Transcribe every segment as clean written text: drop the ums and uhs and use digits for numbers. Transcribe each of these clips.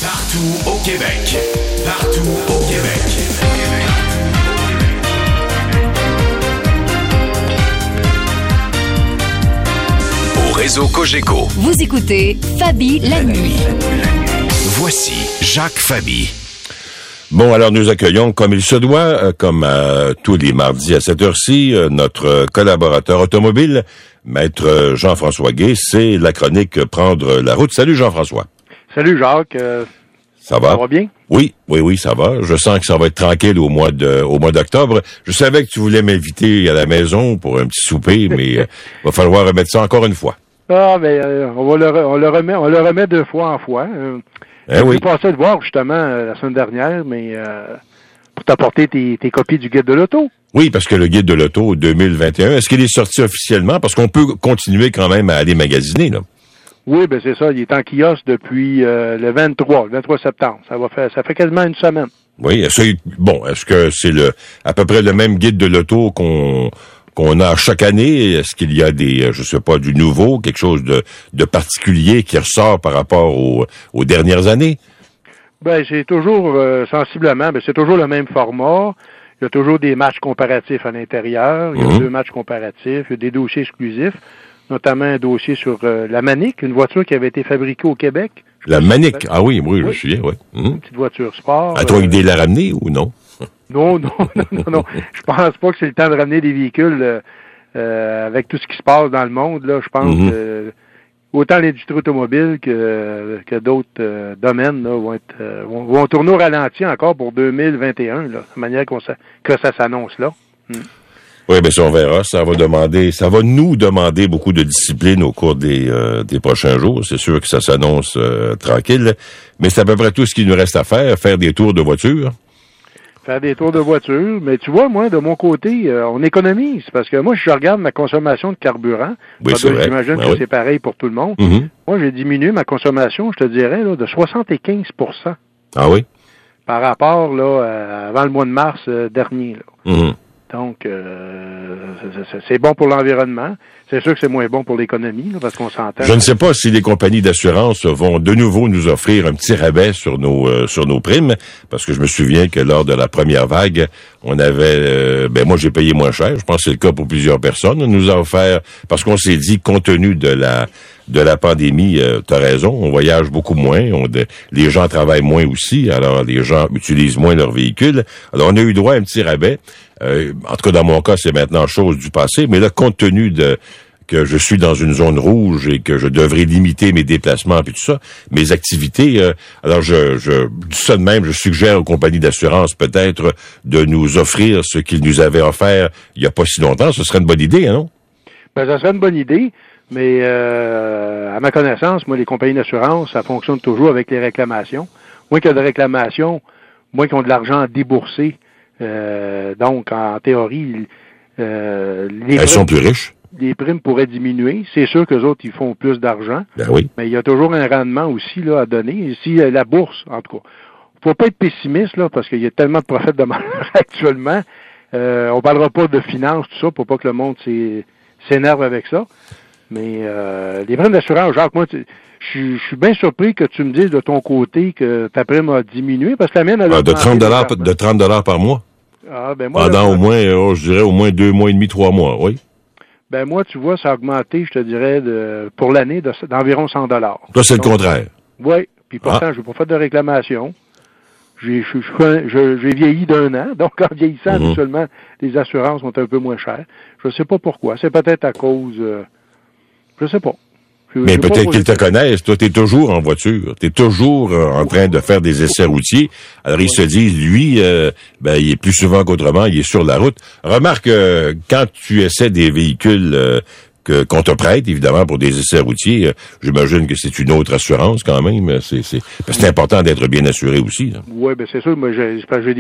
Partout au Québec. Partout au Québec. Au réseau Cogeco. Vous écoutez Fabi la nuit. Voici Jacques Fabi. Bon, alors nous accueillons, comme il se doit, comme tous les mardis à cette heure-ci, notre collaborateur automobile, Maître Jean-François Guay. C'est la chronique Prendre la route. Salut Jean-François. Salut Jacques. Ça va? Ça va bien? Oui, ça va. Je sens que ça va être tranquille au mois d'octobre. Je savais que tu voulais m'inviter à la maison pour un petit souper, mais il va falloir remettre ça encore une fois. Ah, mais on le remet deux fois en fois. J'ai passé te voir justement la semaine dernière, mais pour t'apporter tes copies du guide de l'auto. Oui, parce que le guide de l'auto 2021, est-ce qu'il est sorti officiellement? Parce qu'on peut continuer quand même à aller magasiner, là. Oui, ben c'est ça. Il est en kiosque depuis le 23 septembre. Ça fait quasiment une semaine. Oui, est-ce que c'est à peu près le même guide de l'auto qu'on a chaque année? Est-ce qu'il y a du nouveau, quelque chose de particulier qui ressort par rapport aux dernières années? Ben, c'est toujours, sensiblement, c'est toujours le même format. Il y a toujours des matchs comparatifs à l'intérieur. Il y a 2 matchs comparatifs. Il y a des dossiers exclusifs, notamment un dossier sur la Manic, une voiture qui avait été fabriquée au Québec. La Manic? Ah oui, je me souviens, oui. Une petite voiture sport. As-tu une idée de la ramener ou non? Non. Je pense pas que c'est le temps de ramener des véhicules avec tout ce qui se passe dans le monde. Là, je pense que autant l'industrie automobile que d'autres domaines là, vont tourner au ralenti encore pour 2021, là, de manière que ça s'annonce là. Oui, ça on verra. Ça va nous demander beaucoup de discipline au cours des prochains jours. C'est sûr que ça s'annonce tranquille, mais c'est à peu près tout ce qu'il nous reste à faire des tours de voiture. Faire des tours de voiture, mais tu vois, moi, de mon côté, on économise, parce que moi, je regarde ma consommation de carburant. Oui, c'est vrai. J'imagine que c'est pareil pour tout le monde. Moi, j'ai diminué ma consommation, je te dirais, là, de 75 %. Ah oui? Par rapport, là, avant le mois de mars dernier, là. Donc, c'est bon pour l'environnement. C'est sûr que c'est moins bon pour l'économie, là, parce qu'on s'entend. Je ne sais pas si les compagnies d'assurance vont de nouveau nous offrir un petit rabais sur nos primes, parce que je me souviens que lors de la première vague, on avait, moi j'ai payé moins cher. Je pense que c'est le cas pour plusieurs personnes. On nous a offert, parce qu'on s'est dit, compte tenu de la pandémie, t'as raison, on voyage beaucoup moins, les gens travaillent moins aussi, alors les gens utilisent moins leur véhicule. Alors on a eu droit à un petit rabais. En tout cas, dans mon cas, c'est maintenant chose du passé, mais là, compte tenu que je suis dans une zone rouge et que je devrais limiter mes déplacements et tout ça, mes activités, alors je dis ça de même, je suggère aux compagnies d'assurance peut-être de nous offrir ce qu'ils nous avaient offert il y a pas si longtemps. Ce serait une bonne idée, hein, non? Ben, ça serait une bonne idée, mais à ma connaissance, moi, les compagnies d'assurance, ça fonctionne toujours avec les réclamations. Moins qu'il y a de réclamations, moins qu'ils ont de l'argent à débourser. Donc, en théorie, elles sont plus riches. Les primes pourraient diminuer. C'est sûr qu'eux autres, ils font plus d'argent. Ben oui. Mais il y a toujours un rendement aussi là à donner. Si la bourse, en tout cas, faut pas être pessimiste là, parce qu'il y a tellement de prophètes de malheur actuellement. On parlera pas de finances, tout ça, pour pas que le monde s'énerve avec ça. Mais les primes d'assurance, Jacques, moi, je suis bien surpris que tu me dises de ton côté que ta prime a diminué, parce que la mienne, elle a de $30 par mois. Ah, ben moi, pendant au moins, je dirais au moins 2 mois et demi, 3 mois, oui. Ben moi, tu vois, ça a augmenté, je te dirais, pour l'année d'environ $100. Toi, c'est le contraire. Oui, puis pourtant, je n'ai pas fait de réclamation. J'ai vieilli d'1 an, donc en vieillissant, habituellement, les assurances sont un peu moins chères. Je ne sais pas pourquoi. C'est peut-être à cause... je sais pas. Mais peut-être qu'ils te connaissent. Toi, t'es toujours en voiture. T'es toujours en train de faire des essais routiers. Alors, ils se disent, lui, il est plus souvent qu'autrement, il est sur la route. Remarque, quand tu essaies des véhicules qu'on te prête, évidemment, pour des essais routiers, j'imagine que c'est une autre assurance quand même. C'est important d'être bien assuré aussi. Oui, ben c'est sûr. Moi, j'ai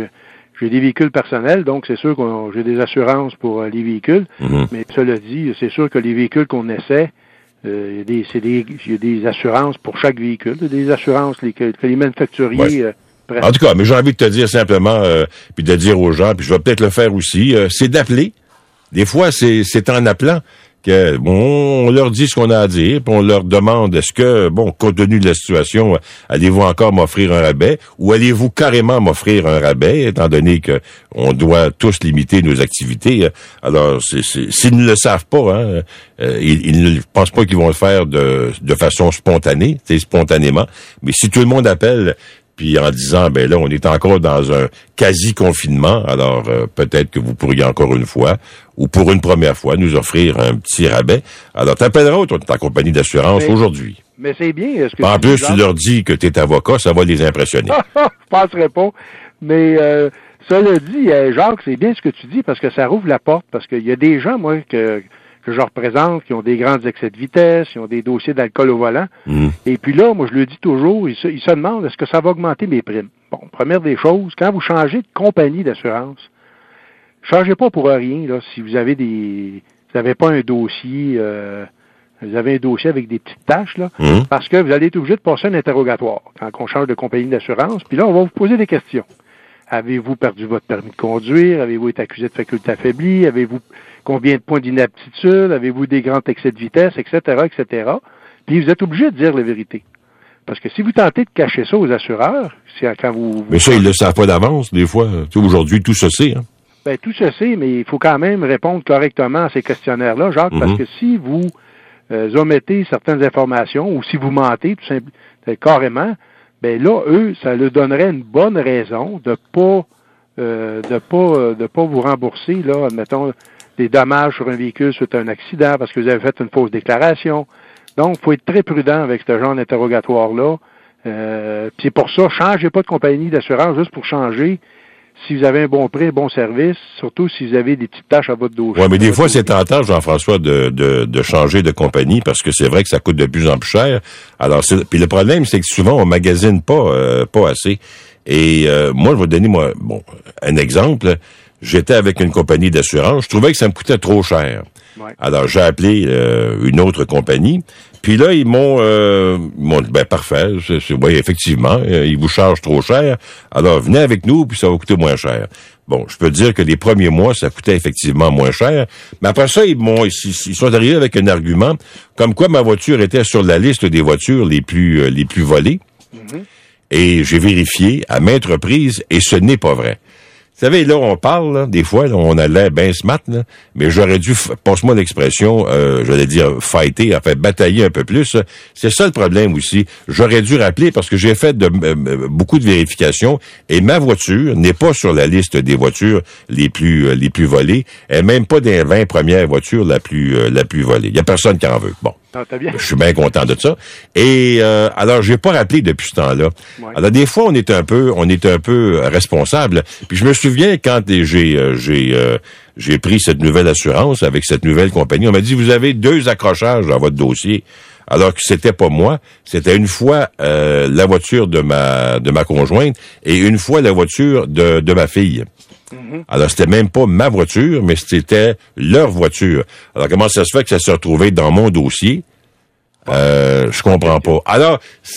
des véhicules personnels, donc c'est sûr que j'ai des assurances pour les véhicules. Mais cela dit, c'est sûr que les véhicules qu'on essaie, il y a des assurances pour chaque véhicule, des assurances que les manufacturiers prennent. En tout cas, mais j'ai envie de te dire simplement, puis de dire aux gens, puis je vais peut-être le faire aussi, c'est d'appeler. Des fois, c'est en appelant que bon, on leur dit ce qu'on a à dire, puis on leur demande est-ce que, bon, compte tenu de la situation, allez-vous encore m'offrir un rabais ou allez-vous carrément m'offrir un rabais, étant donné que on doit tous limiter nos activités. Alors, s'ils ne le savent pas, hein, ils ne pensent pas qu'ils vont le faire de façon spontanée, spontanément. Mais si tout le monde appelle puis en disant, ben là, on est encore dans un quasi-confinement, alors peut-être que vous pourriez encore une fois, ou pour une première fois, nous offrir un petit rabais. Alors, t'appelleras ta compagnie d'assurance aujourd'hui. Mais c'est bien. Ce que en plus, tu leur dis que t'es avocat, ça va les impressionner. Je penserais pas. Mais cela dit, Jacques, c'est bien ce que tu dis, parce que ça rouvre la porte, parce qu'il y a des gens, moi, que je représente, qui ont des grands excès de vitesse, qui ont des dossiers d'alcool au volant. Et puis là, moi, je le dis toujours, ils se demandent, est-ce que ça va augmenter mes primes? Bon, première des choses, quand vous changez de compagnie d'assurance, changez pas pour rien, là, si vous avez vous n'avez pas un dossier, vous avez un dossier avec des petites taches, là, parce que vous allez être obligé de passer un interrogatoire quand on change de compagnie d'assurance, puis là, on va vous poser des questions. Avez-vous perdu votre permis de conduire? Avez-vous été accusé de faculté affaiblie? Avez-vous combien de points d'inaptitude? Avez-vous des grands excès de vitesse, etc., etc.? Puis vous êtes obligé de dire la vérité. Parce que si vous tentez de cacher ça aux assureurs, c'est quand vous... Mais ça, ils le savent pas d'avance, des fois. Tu sais, aujourd'hui, tout se sait, hein? Ben, tout se sait, mais il faut quand même répondre correctement à ces questionnaires-là, Jacques, parce que si vous omettez certaines informations, ou si vous mentez, tout simplement, carrément, ben là, eux, ça leur donnerait une bonne raison de pas vous rembourser, là, admettons, des dommages sur un véhicule suite à un accident parce que vous avez fait une fausse déclaration. Donc, il faut être très prudent avec ce genre d'interrogatoire-là. Puis c'est pour ça, changez pas de compagnie d'assurance juste pour changer. Si vous avez un bon prix, un bon service, surtout si vous avez des petites tâches à votre dossier. Oui, mais des fois, c'est tentant, Jean-François, de changer de compagnie parce que c'est vrai que ça coûte de plus en plus cher. Alors, puis le problème, c'est que souvent, on magasine pas assez. Et moi, je vais donner un exemple. J'étais avec une compagnie d'assurance. Je trouvais que ça me coûtait trop cher. Ouais. Alors, j'ai appelé une autre compagnie. Puis là, ils m'ont dit, ben parfait, oui, effectivement, ils vous chargent trop cher. Alors, venez avec nous, puis ça va coûter moins cher. Bon, je peux dire que les premiers mois, ça coûtait effectivement moins cher. Mais après ça, ils sont arrivés avec un argument comme quoi ma voiture était sur la liste des voitures les plus volées. Mm-hmm. Et j'ai vérifié à maintes reprises, et ce n'est pas vrai. Vous savez, là, on parle, là, des fois, là, on a l'air ben smart, là, mais j'aurais dû, passe-moi l'expression, j'allais dire fighter, en fait, batailler un peu plus. C'est ça le problème aussi. J'aurais dû rappeler parce que j'ai fait beaucoup de vérifications et ma voiture n'est pas sur la liste des voitures les plus volées. Elle n'est même pas des 20 premières voitures la plus volée. Il y a personne qui en veut. Bon. Ah, t'as bien. Je suis bien content de ça. Et alors, j'ai pas rappelé depuis ce temps-là. Ouais. Alors, des fois, on est un peu responsable. Puis je me souviens quand j'ai pris cette nouvelle assurance avec cette nouvelle compagnie, on m'a dit vous avez 2 accrochages dans votre dossier. Alors que c'était pas moi, c'était une fois la voiture de ma conjointe et une fois la voiture de ma fille. Mm-hmm. Alors, c'était même pas ma voiture, mais c'était leur voiture. Alors, comment ça se fait que ça s'est retrouvé dans mon dossier? Je comprends pas. Alors,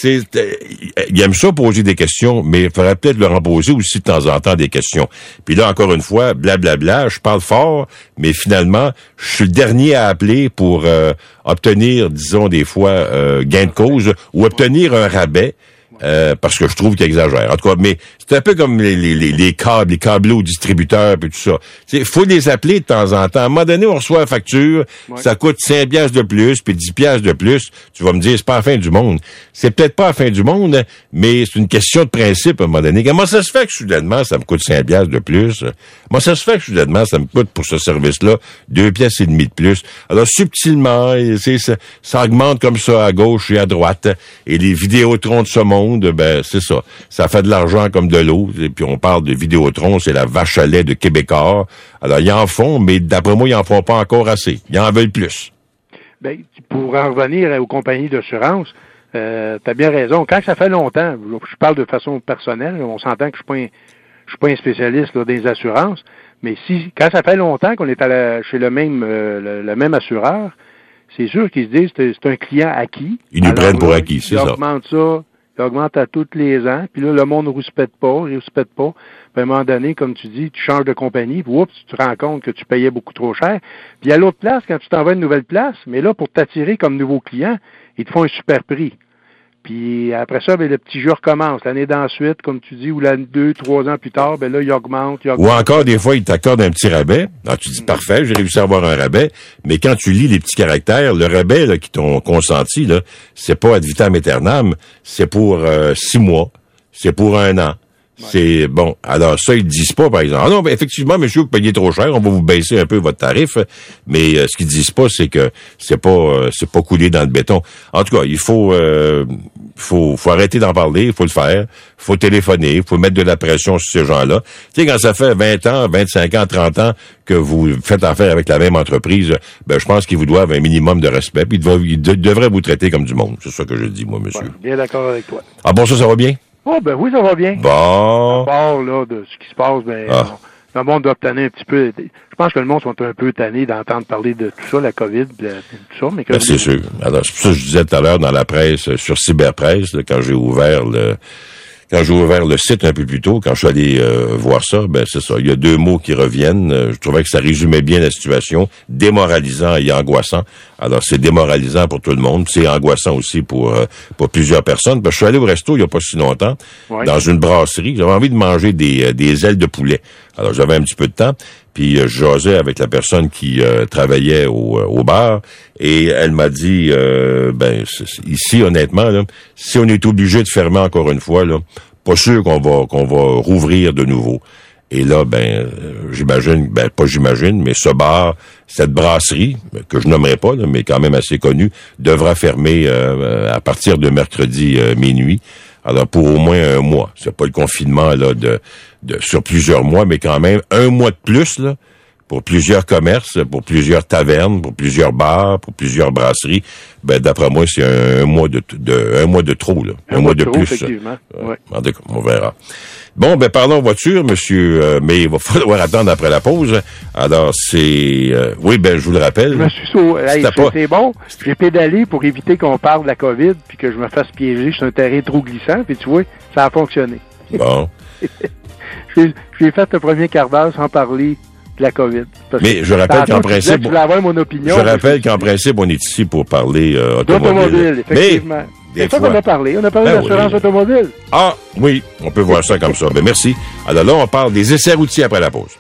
ils aiment ça poser des questions, mais il faudrait peut-être leur en poser aussi de temps en temps des questions. Puis là, encore une fois, blablabla, je parle fort, mais finalement, je suis le dernier à appeler pour obtenir, disons, des fois, gain de cause ou obtenir un rabais. Parce que je trouve qu'ils exagèrent. En tout cas, mais c'est un peu comme les câbles, les câbleaux distributeurs et tout ça. Il faut les appeler de temps en temps. À un moment donné, on reçoit la facture, ça coûte 5 piastres de plus, puis 10 piastres de plus. Tu vas me dire, c'est pas la fin du monde. C'est peut-être pas la fin du monde, mais c'est une question de principe à un moment donné. Comment ça se fait que soudainement, ça me coûte 5 piastres de plus? Comment ça se fait que soudainement, ça me coûte pour ce service-là 2 piastres et demi de plus? Alors, subtilement, ça augmente comme ça à gauche et à droite. Et les Vidéotrons de ce monde, ben c'est ça. Ça fait de l'argent comme de l'eau. Et puis on parle de Vidéotron, c'est la vache à lait de Québécois. Alors ils en font, mais d'après moi, ils en font pas encore assez. Ils en veulent plus. Ben, pour en revenir aux compagnies d'assurance, t'as bien raison. Quand ça fait longtemps, je parle de façon personnelle, on s'entend que je suis pas un spécialiste là, des assurances, mais quand ça fait longtemps qu'on est chez le même assureur, c'est sûr qu'ils se disent c'est un client acquis. Ils nous prennent pour acquis, c'est ça. Ils augmentent ça, il augmente à tous les ans, puis là, le monde ne rouspète pas. Puis à un moment donné, comme tu dis, tu changes de compagnie, puis oups, tu te rends compte que tu payais beaucoup trop cher. Puis à l'autre place, quand tu t'en vas à une nouvelle place, mais là, pour t'attirer comme nouveau client, ils te font un super prix. Puis après ça, ben, le petit jeu recommence. L'année d'ensuite, comme tu dis, ou 2, 3 ans plus tard, ben là, il augmente. Ou encore, des fois, il t'accorde un petit rabais. Alors, tu dis, parfait, j'ai réussi à avoir un rabais. Mais quand tu lis les petits caractères, le rabais là, qui t'ont consenti, là, c'est pas ad vitam aeternam, c'est pour 6 mois, c'est pour 1 an. Ouais. C'est bon. Alors ça, ils disent pas, par exemple. Ah non, ben effectivement, monsieur, vous payez trop cher, on va vous baisser un peu votre tarif. Mais ce qu'ils disent pas, c'est que c'est pas coulé dans le béton. En tout cas, il faut arrêter d'en parler, il faut le faire, faut téléphoner, il faut mettre de la pression sur ces gens-là. Tu sais, quand ça fait 20 ans, 25 ans, 30 ans que vous faites affaire avec la même entreprise, ben je pense qu'ils vous doivent un minimum de respect, puis ils devraient vous traiter comme du monde. C'est ça que je dis, moi, monsieur. Ouais, bien d'accord avec toi. Ah bon, ça va bien? Oh, ben oui, ça va bien. Bon. À part, là, de ce qui se passe, ben, le monde doit tanner un petit peu. Je pense que le monde sont un peu tannés d'entendre parler de tout ça, la COVID, tout ça. Mais ben, c'est sûr. Alors, c'est pour ça que je disais tout à l'heure dans la presse, sur Cyberpresse, là, quand j'ai ouvert le site un peu plus tôt, quand je suis allé voir ça, ben c'est ça. Il y a 2 mots qui reviennent. Je trouvais que ça résumait bien la situation. Démoralisant et angoissant. Alors, c'est démoralisant pour tout le monde. C'est angoissant aussi pour plusieurs personnes. Parce que je suis allé au resto il y a pas si longtemps, dans une brasserie. J'avais envie de manger des ailes de poulet. Alors, j'avais un petit peu de temps. Puis, je jasais avec la personne qui travaillait au bar. Et elle m'a dit, ici, honnêtement, là, si on est obligé de fermer encore une fois, là, pas sûr qu'on va rouvrir de nouveau. Et là, pas j'imagine, mais ce bar, cette brasserie, que je nommerai pas, là, mais quand même assez connue, devra fermer à partir de mercredi minuit. Alors, pour au moins 1 mois. C'est pas le confinement, là, sur plusieurs mois, mais quand même 1 mois de plus, là, pour plusieurs commerces, pour plusieurs tavernes, pour plusieurs bars, pour plusieurs brasseries. Ben, d'après moi, c'est un mois de trop, là. Un mois de plus. Effectivement. Ouais. En tout cas, on verra. Bon, ben, parlons voiture, monsieur, mais il va falloir attendre après la pause. Alors, c'est, oui, ben, je vous le rappelle. Je me suis c'est bon. J'ai pédalé pour éviter qu'on parle de la COVID puis que je me fasse piéger sur un terrain trop glissant, puis tu vois, ça a fonctionné. Bon. J'ai fait le premier quart d'heure sans parler de la COVID. Mais je rappelle qu'en principe, je rappelle qu'en principe, on est ici pour parler automobile, effectivement. C'est ça qu'on a parlé. On a parlé d'assurance automobile. Ah, oui, on peut voir ça comme ça. Ben, merci. Alors là, on parle des essais routiers après la pause.